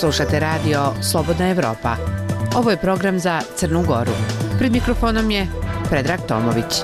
Slušate radio Slobodna Evropa. Ovo je program za Crnu Goru. Pred mikrofonom je Predrag Tomović.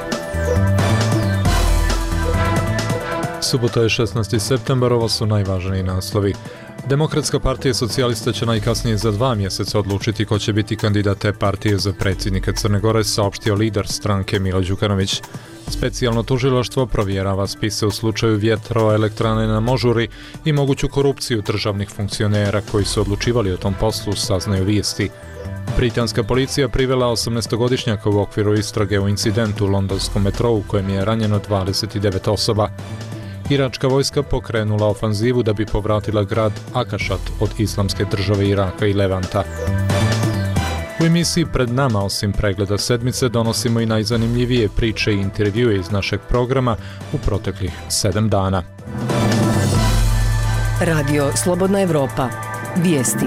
Subota je 16. septembar, ovo su najvažniji naslovi. Demokratska partija socijalista će najkasnije za 2 mjeseca odlučiti ko će biti kandidat te partije za predsjednika Crne Gore, saopštio lider stranke Milo Đukanović. Specijalno tužilaštvo provjerava spise u slučaju vjetroelektrane na Možuri i moguću korupciju državnih funkcionera koji su odlučivali o tom poslu, saznaju vijesti. Britanska policija privela 18-godišnjaka u okviru istrage u incidentu u londonskom metrou u kojem je ranjeno 29 osoba. Iračka vojska pokrenula ofanzivu da bi povratila grad Akašat od Islamske države Iraka i Levanta. U emisiji Pred nama, osim pregleda sedmice, donosimo i najzanimljivije priče i intervjue iz našeg programa u proteklih 7 dana. Radio Slobodna Evropa. Vijesti.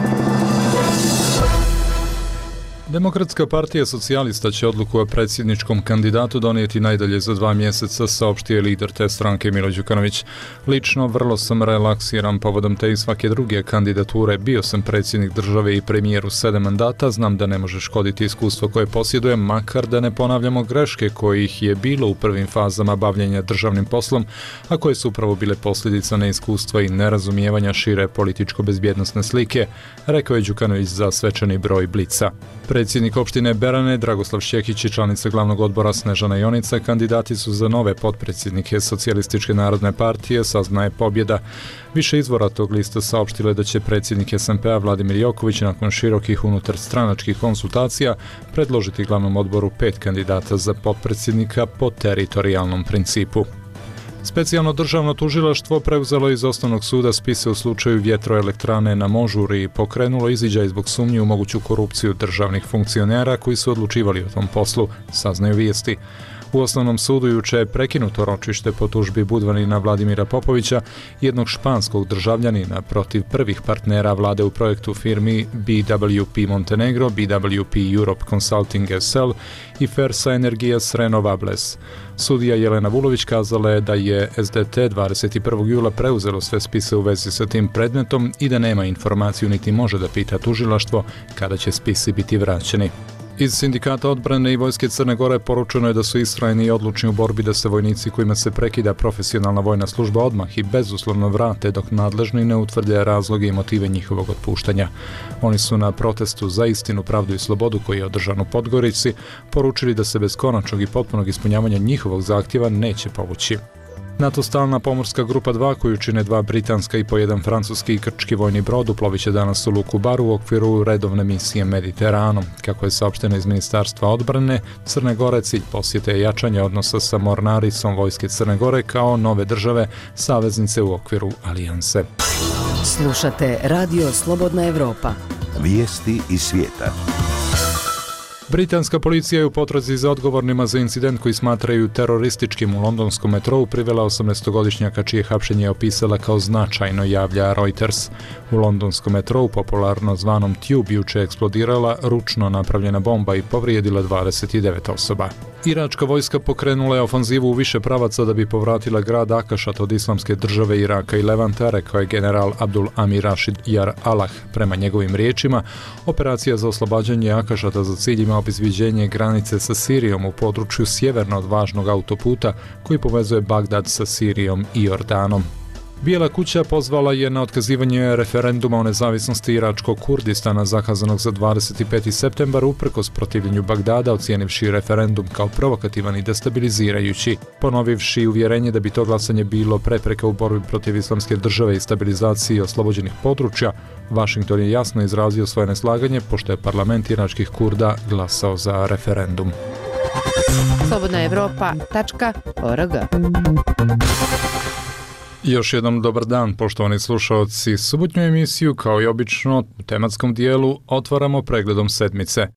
Demokratska partija socijalista će odluku o predsjedničkom kandidatu donijeti najdalje za 2 mjeseca, saopštio je lider te stranke Milo Đukanović. Lično vrlo sam relaksiran povodom te i svake druge kandidature. Bio sam predsjednik države i premijer u 7 mandata, znam da ne može škoditi iskustvo koje posjedujem, makar da ne ponavljamo greške kojih je bilo u prvim fazama bavljenja državnim poslom, a koje su upravo bile posljedica neiskustva i nerazumijevanja šire političko-bezbjednosne slike, rekao je Đukanović za svečani broj Blica. Predsjednik opštine Berane Dragoslav Šćekić i članica glavnog odbora Snežana Jonica kandidati su za nove potpredsjednike Socijalističke narodne partije, saznaje Pobjeda. Više izvora tog lista saopštile da će predsjednik SMP-a Vladimir Joković nakon širokih unutarstranačkih konsultacija predložiti glavnom odboru 5 kandidata za potpredsjednika po teritorijalnom principu. Specijalno državno tužilaštvo preuzelo iz osnovnog suda spise u slučaju vjetroelektrane na Možuri i pokrenulo izviđaj zbog sumnje u moguću korupciju državnih funkcionera koji su odlučivali o tom poslu, saznaju vijesti. U osnovnom sudu juče je prekinuto ročište po tužbi Budvanina Vladimira Popovića, jednog španskog državljanina protiv prvih partnera vlade u projektu firmi BWP Montenegro, BWP Europe Consulting SL i Fersa Energias Renovables. Sudija Jelena Vulović kazala je da je SDT 21. jula preuzelo sve spise u vezi sa tim predmetom i da nema informaciju niti može da pita tužilaštvo kada će spisi biti vraćeni. Iz Sindikata odbrane i vojske Crne Gore poručeno je da su istrajni i odlučni u borbi da se vojnici kojima se prekida profesionalna vojna služba odmah i bezuslovno vrate dok nadležni ne utvrde razloge i motive njihovog otpuštanja. Oni su na protestu za istinu, pravdu i slobodu koji je održan u Podgorici poručili da se bez konačnog i potpunog ispunjavanja njihovog zahtjeva neće povući. NATO stalna pomorska grupa 2, koju čine 2 britanska i po 1 francuski i grčki vojni brod, uplovit će danas u luku Bar u okviru redovne misije Mediteranom. Kako je saopšteno iz Ministarstva odbrane Crne Gore, cilj posjete je jačanje odnosa sa mornaricom vojske Crne Gore kao nove države saveznice u okviru alijanse. Slušate Radio Slobodna Evropa. Vijesti iz svijeta. Britanska policija je u potrazi za odgovornima za incident koji smatraju terorističkim u londonskom metrou privela 18-godišnjaka čije hapšenje je opisala kao značajno, javlja Reuters. U londonskom metrou, popularno zvanom Tube, juče eksplodirala ručno napravljena bomba i povrijedila 29 osoba. Iračka vojska pokrenula je ofanzivu u više pravaca da bi povratila grad Akašat od Islamske države Iraka i Levanta, rekao je general Abdul Amir Rashid Jar Allah. Prema njegovim riječima, operacija za oslobađanje Akašata za cilj ima obezviđenje granice sa Sirijom u području sjeverno od važnog autoputa koji povezuje Bagdad sa Sirijom i Jordanom. Bijela kuća pozvala je na otkazivanje referenduma o nezavisnosti iračkog Kurdistana zakazanog za 25. septembar uprkos protivljenju Bagdada, ocijenivši referendum kao provokativan i destabilizirajući, ponovivši uvjerenje da bi to glasanje bilo prepreka u borbi protiv Islamske države i stabilizaciji oslobođenih područja. Washington je jasno izrazio svoje neslaganje pošto je parlament iračkih Kurda glasao za referendum. slobodnaevropa.org. Još jednom dobar dan, poštovani slušalci. Subotnju emisiju, kao i obično, u tematskom dijelu otvaramo pregledom sedmice.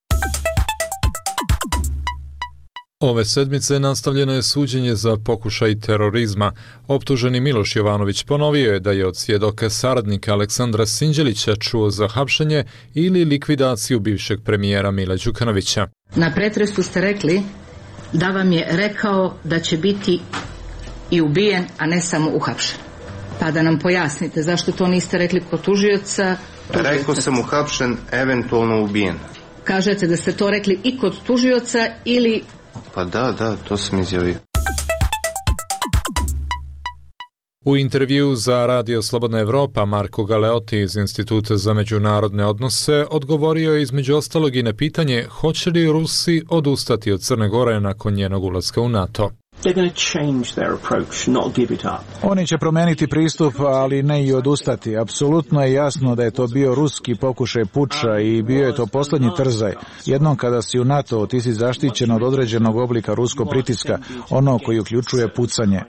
Ove sedmice nastavljeno je suđenje za pokušaj terorizma. Optuženi Miloš Jovanović ponovio je da je od svjedoka saradnika Aleksandra Sinđelića čuo za hapšenje ili likvidaciju bivšeg premijera Mila Đukanovića. Na pretresu ste rekli da vam je rekao da će biti i ubijen, a ne samo uhapšen. Pa da nam pojasnite zašto to niste rekli kod tužioca Rekao sam uhapšen, eventualno ubijen. Kažete da ste to rekli i kod tužioca ili... Pa da, to sam izjavio. U intervju za Radio Slobodna Evropa Marko Galeotti iz Instituta za međunarodne odnose odgovorio je između ostalog i na pitanje hoće li Rusi odustati od Crne Gore nakon njenog ulaska u NATO. Oni će promeniti pristup, ali ne i odustati. Apsolutno je jasno da je to bio ruski pokušaj puča i bio je to poslednji trzaj. Jednom kada si u NATO, ti si zaštićen od određenog oblika ruskog pritiska, ono koji uključuje pucanje.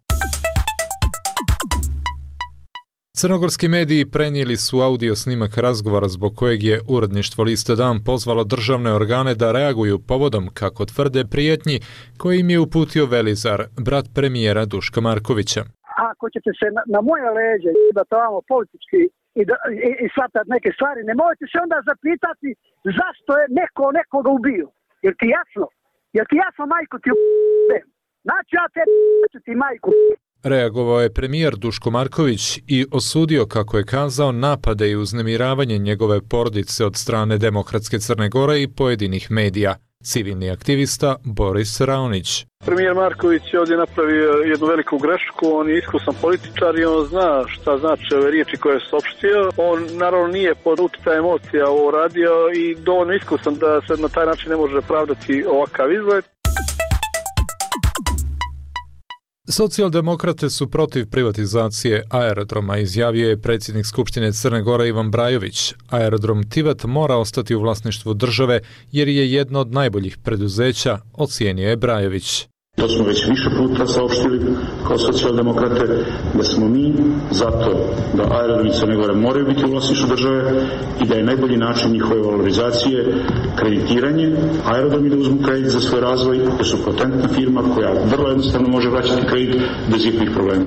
Crnogorski mediji prenijeli su audio snimak razgovora zbog kojeg je uredništvo lista Dan pozvalo državne organe da reaguju povodom, kako tvrde, prijetnji koje im je uputio Velizar, brat premijera Duška Markovića. Ako ćete se na moje leđe da tamo politički i shvatati neke stvari, ne možete se onda zapitati zašto je neko nekoga ubio. Jer ti jasno? Jer ti jasno, majko, ti znači ja ću ti majku. Reagovao je premijer Duško Marković i osudio, kako je kazao, napade i uznemiravanje njegove porodice od strane Demokratske Crne Gore i pojedinih medija. Civilni aktivista Boris Raonić. Premijer Marković je ovdje napravio jednu veliku grešku, on je iskusan političar i on zna šta znači ove riječi koje je saopštio. On naravno nije pod uticajem emocija ovo radio i dovoljno iskusan da se na taj način ne može pravdati ovakav izgled. Socijaldemokrate su protiv privatizacije aerodroma, izjavio je predsjednik Skupštine Crne Gore Ivan Brajović. Aerodrom Tivat mora ostati u vlasništvu države jer je jedno od najboljih preduzeća, ocijenio je Brajović. To smo već više puta saopštili kao socijaldemokrate da smo mi zato da aerodromi Crne Gore moraju biti u vlasništvu države i da je najbolji način njihove valorizacije kreditiranje, aerodromi da uzmu kredit za svoj razvoj, jer su potentna firma koja vrlo jednostavno može vraćati kredit bez ikakvih problema.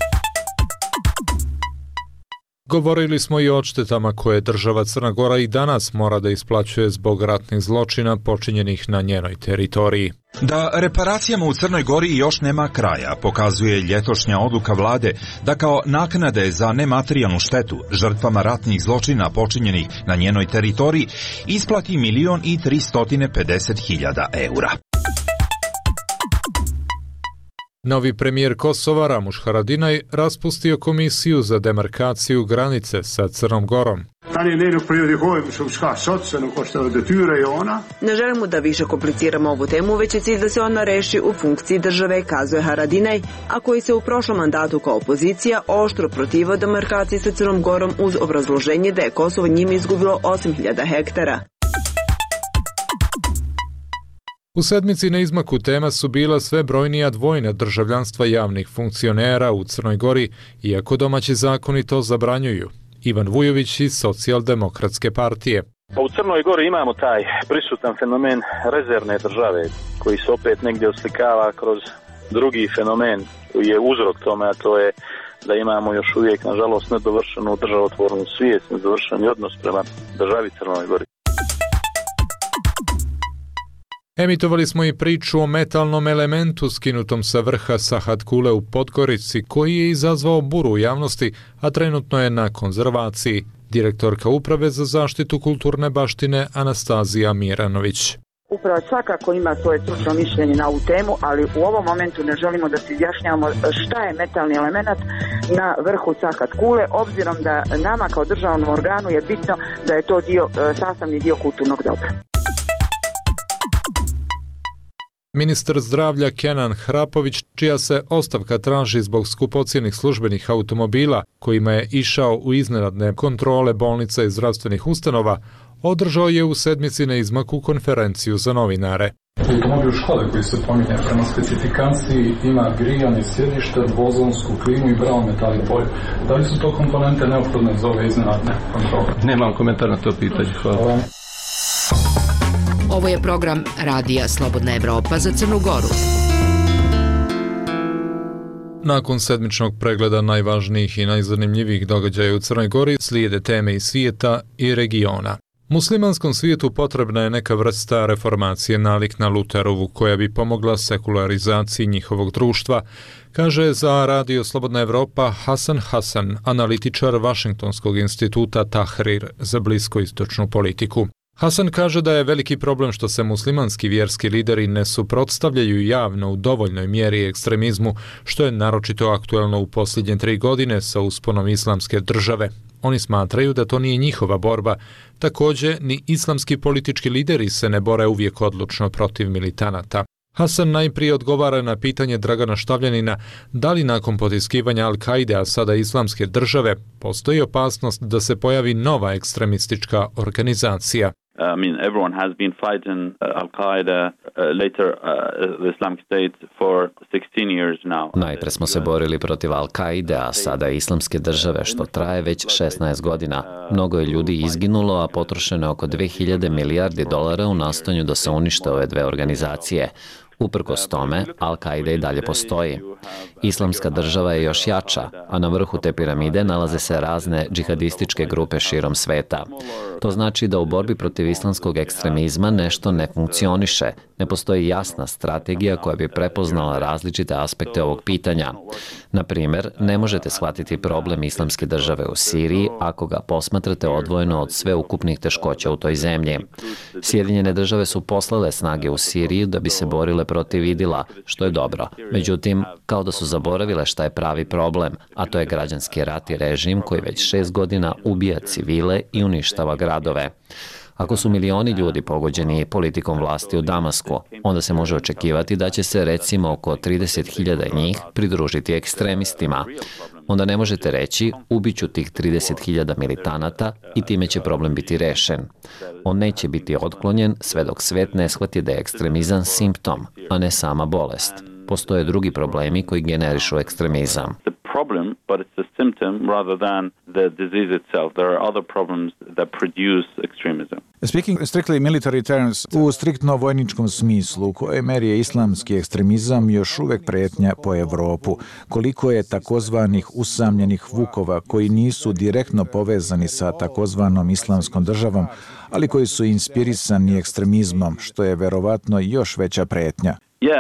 Govorili smo i o odštetama koje država Crna Gora i danas mora da isplaćuje zbog ratnih zločina počinjenih na njenoj teritoriji. Da reparacijama u Crnoj Gori još nema kraja, pokazuje ljetošnja odluka vlade da kao naknade za nematerijalnu štetu žrtvama ratnih zločina počinjenih na njenoj teritoriji isplati 1.350.000 eura. Novi premijer Kosova Ramuš Haradinaj raspustio komisiju za demarkaciju granice sa Crnom Gorom. Ne želimo da više kompliciramo ovu temu, već je cilj da se ona reši u funkciji države, kazuje Haradinaj, a koji se u prošlom mandatu kao opozicija oštro protivio demarkaciji sa Crnom Gorom uz obrazloženje da je Kosovo njime izgubilo 8.000 hektara. U sedmici na izmaku tema su bila sve brojnija dvojna državljanstva javnih funkcionera u Crnoj Gori, iako domaći zakoni to zabranjuju. Ivan Vujović iz Socijaldemokratske partije. U Crnoj Gori imamo taj prisutan fenomen rezervne države, koji se opet negdje oslikava kroz drugi fenomen koji je uzrok tome, a to je da imamo još uvijek, nažalost, nedovršenu državotvornu svijest, nedovršeni odnos prema državi Crnoj Gori. Emitovali smo i priču o metalnom elementu skinutom sa vrha Sahat Kule u Podgorici, koji je izazvao buru u javnosti, a trenutno je na konzervaciji. Direktorka Uprave za zaštitu kulturne baštine Anastazija Miranović. Uprava svakako ima svoje stručno mišljenje na ovu temu, ali u ovom momentu ne želimo da se izjašnjavamo šta je metalni element na vrhu Sahat Kule, obzirom da nama kao državnom organu je bitno da je to sastavni dio kulturnog dobra. Ministar zdravlja Kenan Hrapović, čija se ostavka traži zbog skupocjenih službenih automobila kojima je išao u iznenadne kontrole bolnica i zdravstvenih ustanova, održao je u sedmici na izmaku konferenciju za novinare. Automobil Škode koji se pominje prema specifikaciji ima grijanje sjedište, dvozonsku klimu i brown metal i polje. Da li su to komponente neophodne za ove iznenadne kontrole? Nemam komentar na to pitanje. Hvala. Ovo je program Radija Slobodna Evropa za Crnu Goru. Nakon sedmičnog pregleda najvažnijih i najzanimljivijih događaja u Crnoj Gori slijede teme iz svijeta i regiona. Muslimanskom svijetu potrebna je neka vrsta reformacije nalik na Luterovu koja bi pomogla sekularizaciji njihovog društva, kaže za Radio Slobodna Evropa Hasan Hasan, analitičar Vašingtonskog instituta Tahrir za bliskoistočnu politiku. Hasan kaže da je veliki problem što se muslimanski vjerski lideri ne suprotstavljaju javno u dovoljnoj mjeri ekstremizmu, što je naročito aktuelno u posljednje 3 godine sa usponom islamske države. Oni smatraju da to nije njihova borba. Također, ni islamski politički lideri se ne bore uvijek odlučno protiv militanata. Hasan najprije odgovara na pitanje Dragana Štavljanina da li nakon potiskivanja Al-Kaide, a sada islamske države, postoji opasnost da se pojavi nova ekstremistička organizacija. Everyone has been fighting Al-Qaeda, later the Islamic State for 16 years now. Najpre smo se borili protiv Al-Kaide, a sada islamske države, što traje već 16 godina. Mnogo je ljudi izginulo, a potrošeno je oko 2000 milijardi dolara u nastojanju da se unište ove dve organizacije. Uprkos tome, Al-Kaida i dalje postoji. Islamska država je još jača, a na vrhu te piramide nalaze se razne džihadističke grupe širom sveta. To znači da u borbi protiv islamskog ekstremizma nešto ne funkcioniše, ne postoji jasna strategija koja bi prepoznala različite aspekte ovog pitanja. Na primjer, ne možete shvatiti problem islamske države u Siriji ako ga posmatrate odvojeno od sveukupnih teškoća u toj zemlji. Sjedinjene države su poslale snage u Siriju da bi se borile protiv IDIL-a, što je dobro. Međutim, kao da su zaboravile šta je pravi problem, a to je građanski rat i režim koji već 6 godina ubija civile i uništava gradove. Ako su milioni ljudi pogođeni politikom vlasti u Damasku, onda se može očekivati da će se recimo oko 30.000 njih pridružiti ekstremistima. Onda ne možete reći ubiću tih 30.000 militanata i time će problem biti rešen. On neće biti otklonjen sve dok svet ne shvati da je ekstremizam simptom, a ne sama bolest. Postoje drugi problemi koji generišu ekstremizam. Problem, but it's a symptom rather than the disease itself. There are other problems that produce extremism. Speaking strictly military terms, u striktno vojničkom smislu, u kojoj meri je islamski ekstremizam još uvek prijetnja po Evropu? Koliko je takozvanih usamljenih vukova koji nisu direktno povezani sa takozvanom islamskom državom, ali koji su inspirisani ekstremizmom, što je verovatno još veća prijetnja?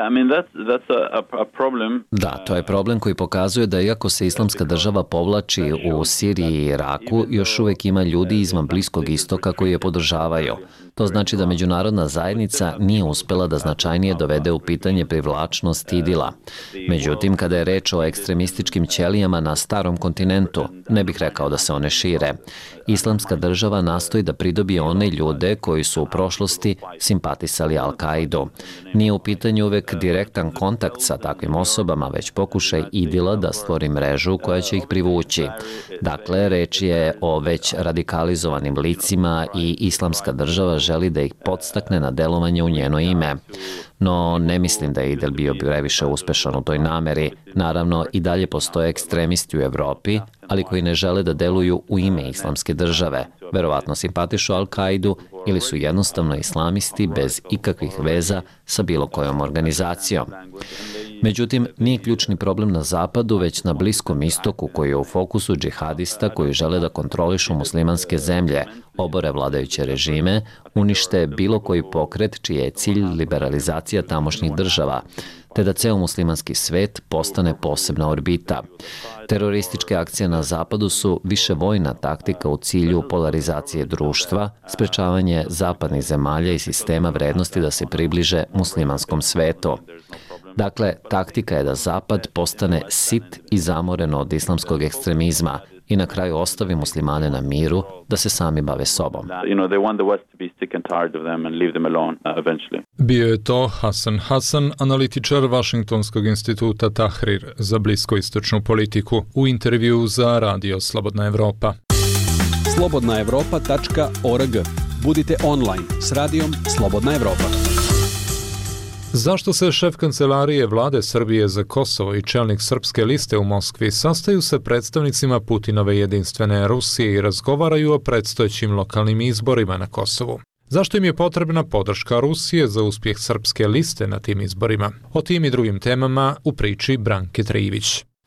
Da, to je problem koji pokazuje da iako se islamska država povlači u Siriji i Iraku, još uvijek ima ljudi izvan Bliskog istoka koji je podržavaju. To znači da međunarodna zajednica nije uspela da značajnije dovede u pitanje privlačnost IDIL-a. Međutim, kada je reč o ekstremističkim ćelijama na starom kontinentu, ne bih rekao da se one šire. Islamska država nastoji da pridobije one ljude koji su u prošlosti simpatisali Al-Kaidu. Nije u pitanju uvek direktan kontakt sa takvim osobama, već pokušaj IDIL-a da stvori mrežu koja će ih privući. Dakle, reč je o već radikalizovanim licima i islamska država želi da ih podstakne na delovanje u njeno ime. No, ne mislim da je IDIL bio previše uspešan u toj nameri. Naravno, i dalje postoje ekstremisti u Evropi, ali koji ne žele da deluju u ime islamske države. Verovatno simpatišu Al-Kaidu ili su jednostavno islamisti bez ikakvih veza sa bilo kojom organizacijom. Međutim, nije ključni problem na zapadu, već na Bliskom istoku koji je u fokusu džihadista koji žele da kontrolišu muslimanske zemlje, obore vladajuće režime, unište bilo koji pokret čiji je cilj liberalizacija tamošnjih država, te da ceo muslimanski svet postane posebna orbita. Terorističke akcije na zapadu su više vojna taktika u cilju polarizacije društva, sprečavanje zapadnih zemalja i sistema vrednosti da se približe muslimanskom svetu. Dakle, taktika je da Zapad postane sit i zamoren od islamskog ekstremizma i na kraju ostavi muslimane na miru da se sami bave sobom. Bio je to Hasan Hasan, analitičar Vašingtonskog instituta Tahrir za bliskoistočnu politiku, u intervju za Radio Slobodna Evropa. slobodnaevropa.org. Budite online s radijom Slobodna Evropa. Zašto se šef kancelarije vlade Srbije za Kosovo i čelnik srpske liste u Moskvi sastaju sa predstavnicima Putinove jedinstvene Rusije i razgovaraju o predstojećim lokalnim izborima na Kosovu? Zašto im je potrebna podrška Rusije za uspjeh srpske liste na tim izborima? O tim i drugim temama u priči Branke Trivić.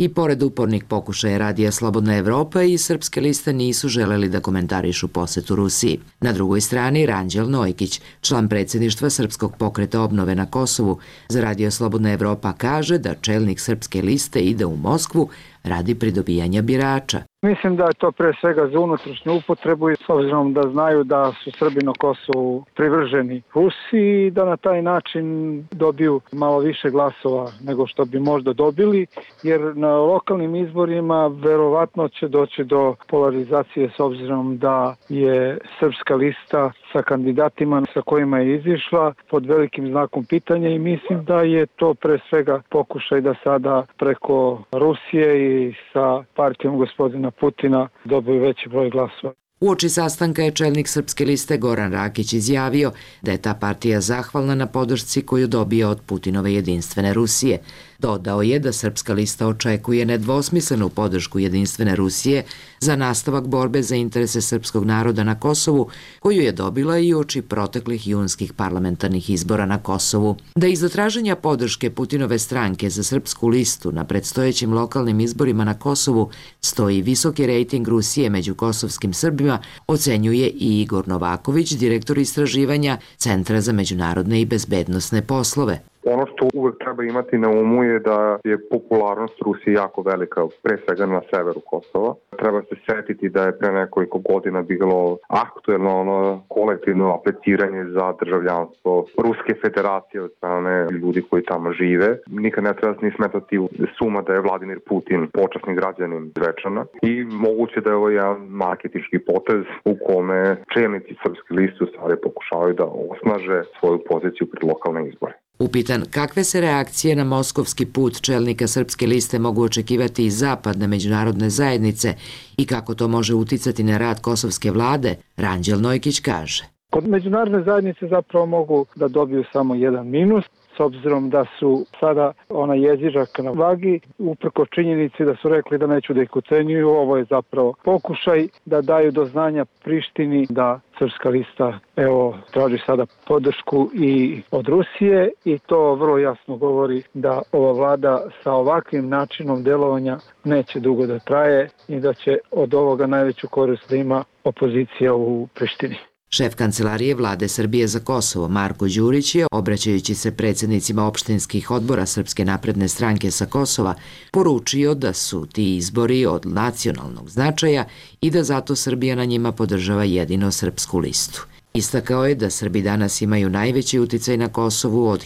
I pored upornih pokušaja Radija Slobodna Evropa i Srpske liste nisu želeli da komentarišu posetu Rusiji. Na drugoj strani Ranđel Nojkić, član predsjedništva Srpskog pokreta obnove na Kosovu, za Radio Slobodna Evropa kaže da čelnik Srpske liste ide u Moskvu radi pridobijanja birača. Mislim da je to pre svega za unutrašnju upotrebu i s obzirom da znaju da su Srbi na Kosovu privrženi Rusiji i da na taj način dobiju malo više glasova nego što bi možda dobili, jer na lokalnim izborima verovatno će doći do polarizacije s obzirom da je Srpska lista sa kandidatima sa kojima je izišla pod velikim znakom pitanja i mislim da je to pre svega pokušaj da sada preko Rusije i sa partijom gospodina Putina dobiju veći broj glasova. Uoči sastanka je čelnik Srpske liste Goran Rakić izjavio da je ta partija zahvalna na podršci koju dobija od Putinove jedinstvene Rusije. Dodao je da Srpska lista očekuje nedvosmislenu podršku jedinstvene Rusije za nastavak borbe za interese srpskog naroda na Kosovu, koju je dobila i uoči proteklih junskih parlamentarnih izbora na Kosovu. Da iza traženja podrške Putinove stranke za Srpsku listu na predstojećim lokalnim izborima na Kosovu stoji visoki rejting Rusije među kosovskim Srbima, ocenjuje i Igor Novaković, direktor istraživanja Centra za međunarodne i bezbednosne poslove. Ono što uvek treba imati na umu je da je popularnost Rusije jako velika, pre svega na severu Kosova. Treba se setiti da je pre nekoliko godina bilo aktuelno ono kolektivno apliciranje za državljanstvo Ruske federacije od strane ljudi koji tamo žive. Nikad ne treba ni smetati suma da je Vladimir Putin počasni građanin Zvečana i moguće da je ovo jedan marketinški potez u kome čelnici Srpske liste u stvari pokušavaju da osnaže svoju poziciju pred lokalne izbore. Upitan kakve se reakcije na moskovski put čelnika Srpske liste mogu očekivati iz zapadne međunarodne zajednice i kako to može uticati na rad kosovske vlade, Ranđel Nojkić kaže. Kod međunarodne zajednice zapravo mogu da dobiju samo jedan minus, s obzirom da su sada ona jezičak na vagi, uprko činjenici da su rekli da neću da ih ucenjuju, ovo je zapravo pokušaj da daju do znanja Prištini da Srpska lista traži sada podršku i od Rusije i to vrlo jasno govori da ova vlada sa ovakvim načinom delovanja neće dugo da traje i da će od ovoga najveću korist da ima opozicija u Prištini. Šef Kancelarije Vlade Srbije za Kosovo, Marko Đurić, je, obraćajući se predsjednicima opštinskih odbora Srpske napredne stranke sa Kosova, poručio da su ti izbori od nacionalnog značaja i da zato Srbija na njima podržava jedino Srpsku listu. Istakao je da Srbi danas imaju najveći uticaj na Kosovu od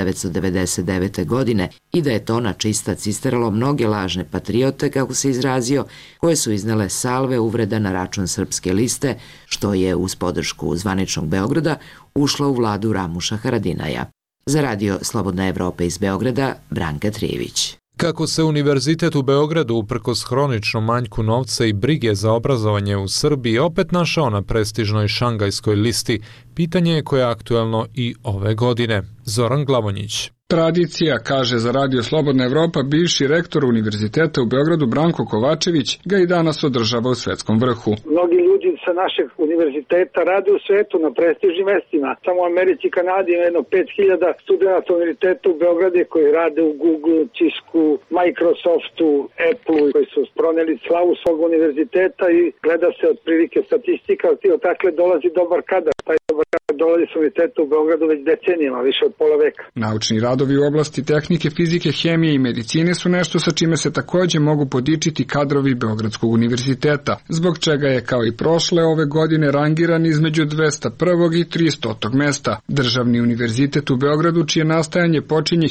1999. godine i da je to na čistac isteralo mnoge lažne patriote, kako se izrazio, koje su iznele salve uvreda na račun Srpske liste, što je uz podršku zvaničnog Beograda ušla u vladu Ramuša Haradinaja. Za Radio Slobodna Evropa iz Beograda, Branka Trijević. Kako se Univerzitet u Beogradu uprkos hroničnom manjku novca i brige za obrazovanje u Srbiji opet našao na prestižnoj šangajskoj listi, pitanje je koje je aktuelno i ove godine. Zoran Glavonjić. Tradicija, kaže za Radio Slobodna Evropa bivši rektor Univerziteta u Beogradu Branko Kovačević, ga i danas održava u svetskom vrhu. Mnogi ljudi sa našeg univerziteta rade u svetu na prestižnim mestima. Samo u Americi i Kanadi ima jedno 5000 studenta univerziteta u Beogradu koji rade u Google, Cisku, Microsoftu, Apple, koji su proneli slavu svog univerziteta i gleda se otprilike statistika, odakle dolazi dobar kadar. Taj dobar kadar dolazi s univerziteta u Beogradu već decenijama, više od pola veka. Naučni radovi u oblasti tehnike, fizike, hemije i medicine su nešto sa čime se takođe mogu podičiti kadrovi Beogradskog univerziteta, zbog čega je kao i prošle ove godine rangiran između 201. i 300. mesta. Državni univerzitet u Beogradu, čije nastajanje počinje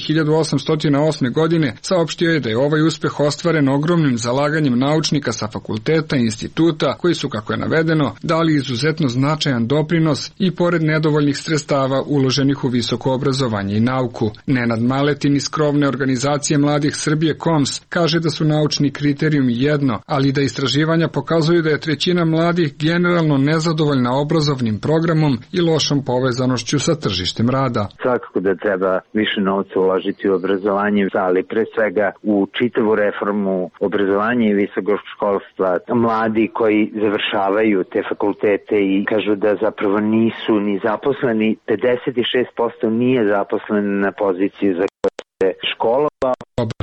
1808. godine, saopštio je da je ovaj uspeh ostvaren ogromnim zalaganjem naučnika sa fakulteta i instituta, koji su, kako je navedeno, dali izuzetno značajan doprinos i pored nedovoljnih sredstava uloženih u visoko obrazovanje i nauku. Nenad Maletin iz krovne organizacije Mladih Srbije KOMS kaže da su naučni kriterijumi jedno, ali da istraživanja pokazuju da je trećina mladih generalno nezadovoljna obrazovnim programom i lošom povezanošću sa tržištem rada. Svakako da treba više novca uložiti u obrazovanje, ali pre svega u čitavu reformu obrazovanja i visokog školstva. Mladi koji završavaju te fakultete i kažu da zapravo nisu ni zaposleni, 56% nije zaposlen na poziciji za koje se školova. Dobar rezultat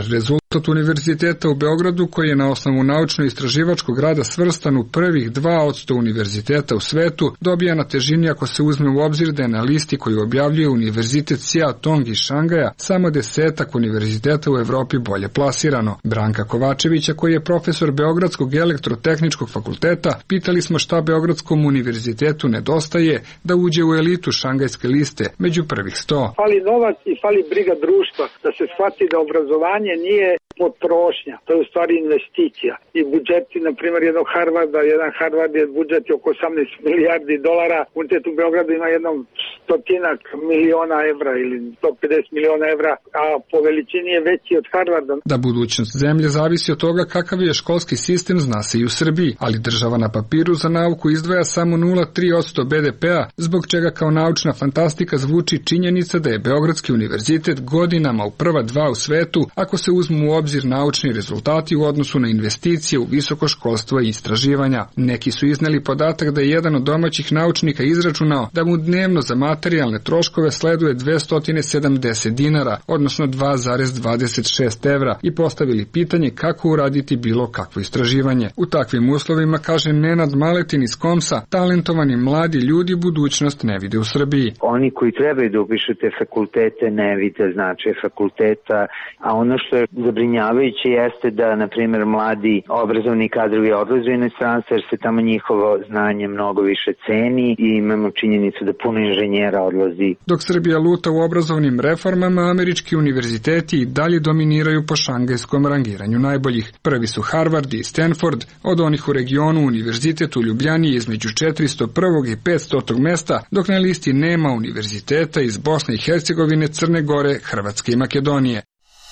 Od univerziteta u Beogradu, koji je na osnovu naučno-istraživačkog rada svrstan u prvih 2% univerziteta u svetu, dobija na težini ako se uzme u obzir da je na listi koju objavljuje Univerzitet Sia Tong iz Šangaja samo 10 univerziteta u Evropi bolje plasirano. Branka Kovačevića, koji je profesor Beogradskog elektrotehničkog fakulteta, pitali smo šta Beogradskom univerzitetu nedostaje da uđe u elitu šangajske liste među prvih 100. Fali novac i fali briga društva da se shvati da obrazovanje nije potrošnja, to je u stvari investicija. I budžeti, na primjer, jedan Harvard je budžet oko 18 milijardi dolara, univerzitet u Beogradu ima jednom 100 miliona evra ili 150 miliona evra, a po veličini je veći od Harvarda. Da budućnost zemlje zavisi od toga kakav je školski sistem, zna se i u Srbiji, ali država na papiru za nauku izdvaja samo 0,3% BDP-a, zbog čega kao naučna fantastika zvuči činjenica da je Beogradski univerzitet godinama u prva 2 u svetu, ako se uzmu u obzir naučni rezultati u odnosu na investicije u visoko školstvo i istraživanja. Neki su izneli podatak da je jedan od domaćih naučnika izračunao da mu dnevno za materijalne troškove sleduje 270 dinara, odnosno 2,26 evra, i postavili pitanje kako uraditi bilo kakvo istraživanje. U takvim uslovima, kaže Nenad Maletin iz Komsa, talentovani mladi ljudi budućnost ne vide u Srbiji. Oni koji trebaju da upišu te fakultete ne vide značaj fakulteta, a ono što je zabrinjavajuće jeste da, na primjer, mladi obrazovni kadrovi odlaze u inostranstvo jer se tamo njihovo znanje mnogo više ceni i imamo činjenicu da puno inženjera odlazi. Dok Srbija luta u obrazovnim reformama, američki univerziteti i dalje dominiraju po šangajskom rangiranju najboljih. Prvi su Harvard i Stanford, od onih u regionu univerzitet u Ljubljani je između 401. i 500. mesta, dok na listi nema univerziteta iz Bosne i Hercegovine, Crne Gore, Hrvatske i Makedonije.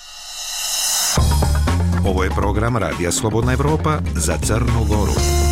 Ovo je program Radija Slobodna Evropa za Crnu Goru.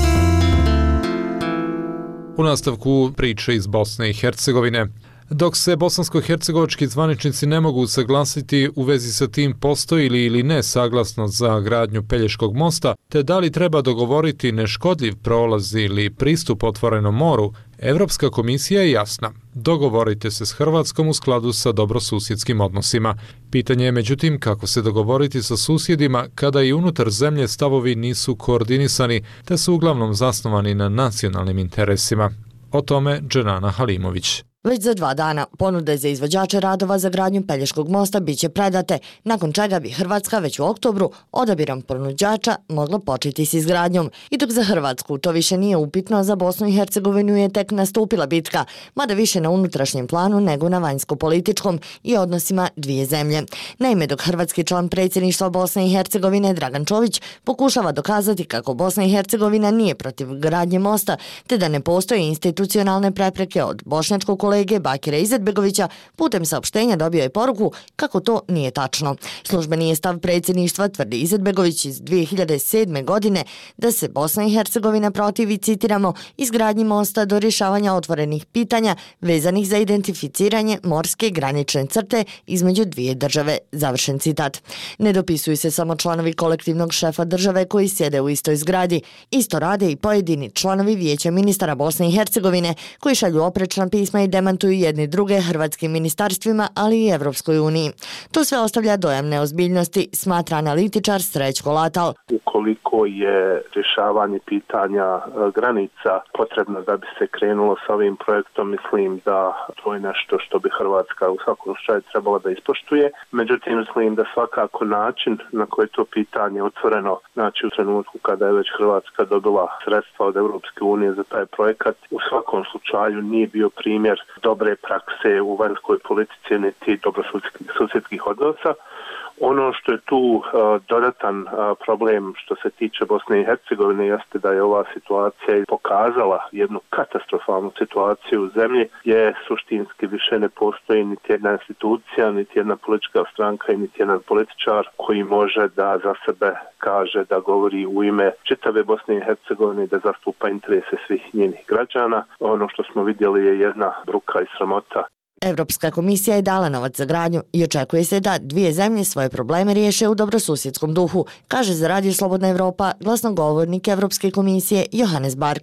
U nastavku priče iz Bosne i Hercegovine. Dok se bosansko-hercegovački zvaničnici ne mogu saglasiti u vezi sa tim postoji li ili ne saglasnost za gradnju Pelješkog mosta, te da li treba dogovoriti neškodljiv prolaz ili pristup otvorenom moru, Evropska komisija je jasna. Dogovorite se s Hrvatskom u skladu sa dobrosusjedskim odnosima. Pitanje je međutim kako se dogovoriti sa susjedima kada i unutar zemlje stavovi nisu koordinisani, te su uglavnom zasnovani na nacionalnim interesima. O tome Dženana Halimović. Već za 2 dana ponude za izvođače radova za gradnju Pelješkog mosta biće predate, nakon čega bi Hrvatska već u oktobru odabirom ponuđača mogla početi s izgradnjom. I dok za Hrvatsku to više nije upitno, za Bosnu i Hercegovinu je tek nastupila bitka, mada više na unutrašnjem planu nego na vanjsko-političkom i odnosima dvije zemlje. Naime, dok hrvatski član predsjedništva Bosne i Hercegovine Dragan Čović pokušava dokazati kako Bosna i Hercegovina nije protiv gradnje mosta, te da ne postoje institucionalne prepreke od bošnjačkog kolege Bakira Izetbegovića, putem saopštenja dobio je poruku kako to nije tačno. Službeni je stav predsjedništva, tvrdi Izetbegović iz 2007. godine, da se Bosna i Hercegovina protivi, citiramo, izgradnji mosta do rješavanja otvorenih pitanja vezanih za identificiranje morske granične crte između dvije države. Završen citat. Ne dopisuju se samo članovi kolektivnog šefa države koji sjede u istoj zgradi. Isto rade i pojedini članovi Vijeća ministara Bosne i Hercegovine koji šalju oprečna pisma i demantuju jedni druge hrvatskim ministarstvima, ali i Evropskoj uniji. To sve ostavlja dojam neozbiljnosti, smatra analitičar Srećko Latal. Ukoliko je rješavanje pitanja granica potrebno da bi se krenulo sa ovim projektom, mislim da to je nešto što bi Hrvatska u svakom slučaju trebala da ispoštuje. Međutim, mislim da svakako način na koji to pitanje otvoreno, znači u trenutku kada je već Hrvatska dobila sredstva od Europske unije za taj projekat, u svakom slučaju nije bio primjer dobre prakse u vanjskoj politici niti dobrosusjedskih odnosa. Ono što je tu dodatan problem što se tiče Bosne i Hercegovine jeste da je ova situacija pokazala jednu katastrofalnu situaciju u zemlji gdje suštinski više ne postoji niti jedna institucija, niti jedna politička stranka i niti jedan političar koji može da za sebe kaže da govori u ime čitave Bosne i Hercegovine i da zastupa interese svih njenih građana. Ono što smo vidjeli je jedna bruka i sramota. Evropska komisija je dala novac za gradnju i očekuje se da dvije zemlje svoje probleme riješe u dobrosusjedskom duhu, kaže za Radio Slobodna Evropa glasnogovornik Evropske komisije Johannes Bark.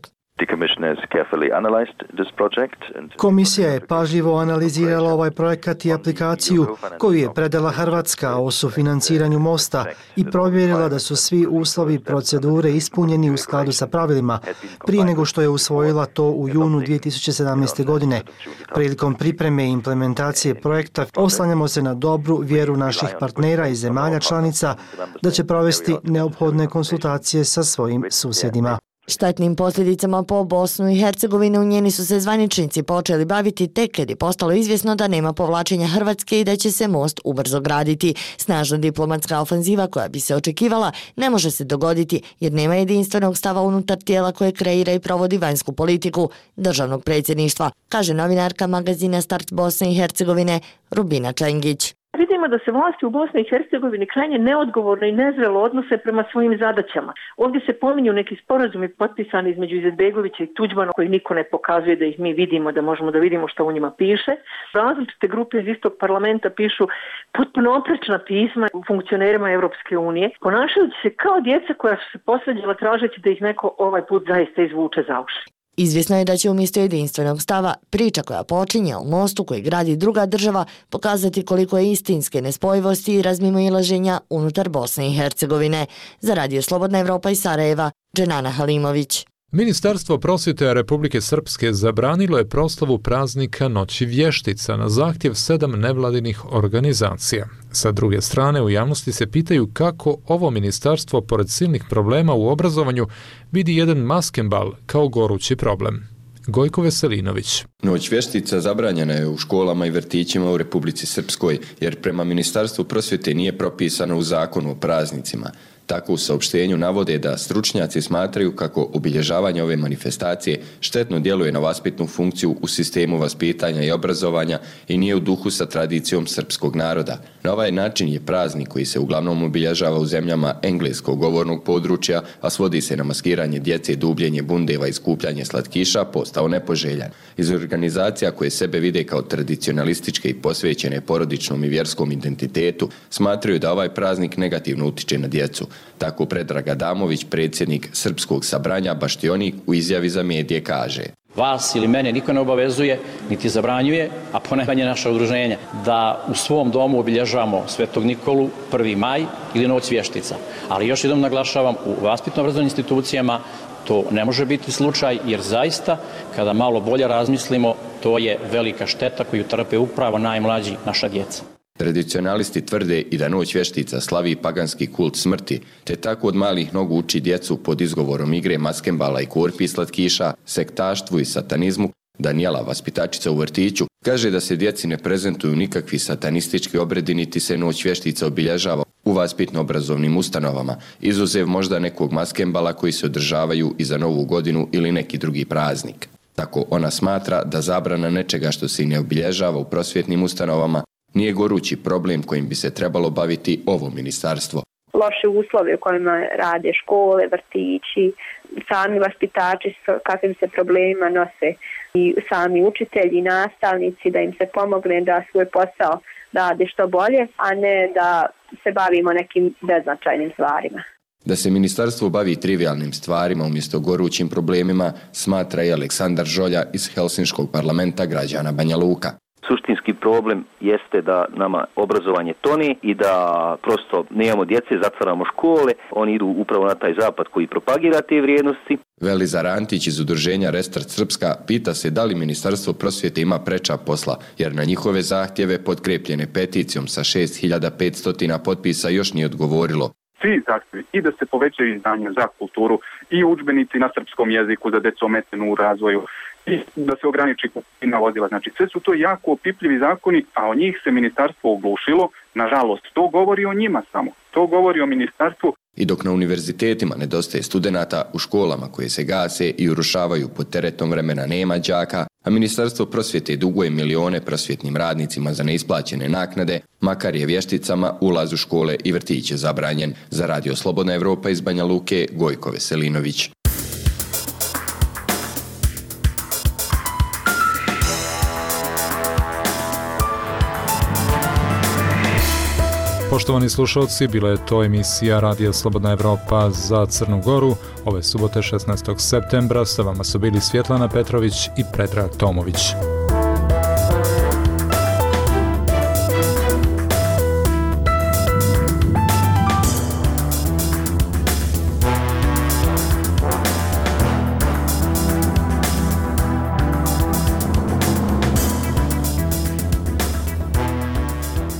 Komisija je pažljivo analizirala ovaj projekat i aplikaciju koju je predala Hrvatska o sufinanciranju mosta i provjerila da su svi uslovi procedure ispunjeni u skladu sa pravilima prije nego što je usvojila to u junu 2017. godine. Prilikom pripreme i implementacije projekta oslanjamo se na dobru vjeru naših partnera i zemalja članica da će provesti neophodne konsultacije sa svojim susjedima. Štetnim posljedicama po Bosnu i Hercegovinu njeni su se zvaničnici počeli baviti tek kad je postalo izvjesno da nema povlačenja Hrvatske i da će se most ubrzo graditi. Snažna diplomatska ofenziva koja bi se očekivala ne može se dogoditi jer nema jedinstvenog stava unutar tijela koje kreira i provodi vanjsku politiku državnog predsjedništva, kaže novinarka magazina Start Bosne i Hercegovine Rubina Čengić. Vidimo da se vlasti u Bosni i Hercegovini krajnje neodgovorno i nezrelo odnose prema svojim zadaćama. Ovdje se pominju neki sporazumi potpisani između Izetbegovića i Tuđmana koji niko ne pokazuje da ih mi vidimo, da možemo da vidimo što u njima piše. Različite grupe iz istog parlamenta pišu potpuno oprečna pisma funkcionerima Europske unije, ponašajući se kao djeca koja su se posvađala tražeći da ih neko ovaj put zaista izvuče za uši. Izvjesno je da će umjesto jedinstvenog stava priča koja počinje o mostu koji gradi druga država pokazati koliko je istinske nespojivosti i razmimoilaženja unutar Bosne i Hercegovine. Za Radio Slobodna Evropa iz Sarajeva, Dženana Halimović. Ministarstvo prosvjete Republike Srpske zabranilo je proslavu praznika Noći vještica na zahtjev 7 nevladinih organizacija. Sa druge strane, u javnosti se pitaju kako ovo ministarstvo, pored silnih problema u obrazovanju, vidi jedan maskenbal kao gorući problem. Gojko Veselinović. Noć vještica zabranjena je u školama i vrtićima u Republici Srpskoj, jer prema Ministarstvu prosvjete nije propisano u zakonu o praznicima. Tako u saopštenju navode da stručnjaci smatraju kako obilježavanje ove manifestacije štetno djeluje na vaspitnu funkciju u sistemu vaspitanja i obrazovanja i nije u duhu sa tradicijom srpskog naroda. Na ovaj način je praznik koji se uglavnom obilježava u zemljama engleskog govornog područja, a svodi se na maskiranje djece, dubljenje bundeva i skupljanje slatkiša, postao nepoželjan. Iz organizacija koje sebe vide kao tradicionalističke i posvećene porodičnom i vjerskom identitetu, smatraju da ovaj praznik negativno utiče na djecu. Tako Predrag Adamović, predsjednik Srpskog sabranja Baštionik, u izjavi za medije kaže: Vas ili mene niko ne obavezuje, niti zabranjuje, a ponajmanje naša udruženja, da u svom domu obilježavamo Svetog Nikolu, 1. maj ili Noć vještica. Ali još jednom naglašavam, u vaspitno-obrazovnim institucijama to ne može biti slučaj, jer zaista, kada malo bolje razmislimo, to je velika šteta koju trpe upravo najmlađi, naša djeca. Tradicionalisti tvrde i da Noć vještica slavi paganski kult smrti, te tako od malih nogu uči djecu pod izgovorom igre maskenbala i korpi slatkiša, sektaštvu i satanizmu. Danijela, vaspitačica u vrtiću, kaže da se djeci ne prezentuju nikakvi satanistički obredi niti se Noć vještica obilježava u vaspitno-obrazovnim ustanovama, izuzev možda nekog maskenbala koji se održavaju i za Novu godinu ili neki drugi praznik. Tako ona smatra da zabrana nečega što se ne obilježava u prosvjetnim ustanovama nije gorući problem kojim bi se trebalo baviti ovo ministarstvo. Loše uslove u kojima rade škole, vrtići, sami vaspitači s kakvim se problemima nose i sami učitelji i nastavnici, da im se pomogne da svoj posao rade što bolje, a ne da se bavimo nekim beznačajnim stvarima. Da se ministarstvo bavi trivialnim stvarima umjesto gorućim problemima, smatra i Aleksandar Žolja iz Helsinškog parlamenta građana Banja Luka. Suštinski problem jeste da nama obrazovanje toni i da prosto nemamo djece, zatvaramo škole, oni idu upravo na taj zapad koji propagira te vrijednosti. Velizar Antić iz udruženja Restart Srpska pita se da li Ministarstvo prosvjete ima preča posla, jer na njihove zahtjeve potkrepljene peticijom sa 6500 potpisa još nije odgovorilo. Svi zahtjevi i da se povećaju izdanja za kulturu i udžbenici na srpskom jeziku za djecu ometenu u razvoju, i da se ograniči kupovina vozila. Znači sve su to jako opipljivi zakoni, a o njih se ministarstvo oglušilo. Nažalost, to govori o njima samo. To govori o ministarstvu. I dok na univerzitetima nedostaje studenata, u školama koje se gase i urušavaju pod teretom vremena nema đaka, a Ministarstvo prosvjete duguje milione prosvjetnim radnicima za neisplaćene naknade, makar je vješticama ulaz u škole i vrtiće zabranjen. Za Radio Slobodna Evropa iz Banja Luke, Gojko Veselinović. Poštovani slušalci, bila je to emisija Radija Slobodna Evropa za Crnu Goru. Ove subote 16. septembra sa vama su bili Svjetlana Petrović i Predrag Tomović.